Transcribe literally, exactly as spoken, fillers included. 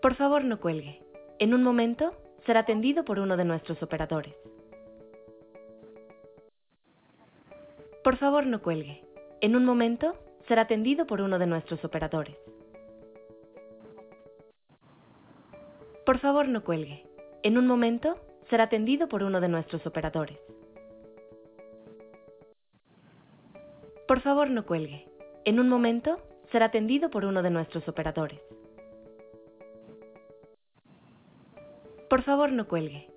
Por favor, no cuelgue. En un momento será atendido por uno de nuestros operadores. Por favor, no cuelgue. En un momento será atendido por uno de nuestros operadores. Por favor, no cuelgue. En un momento será atendido por uno de nuestros operadores. Por favor, no cuelgue. En un momento será atendido por uno de nuestros operadores. Por favor, no cuelgue.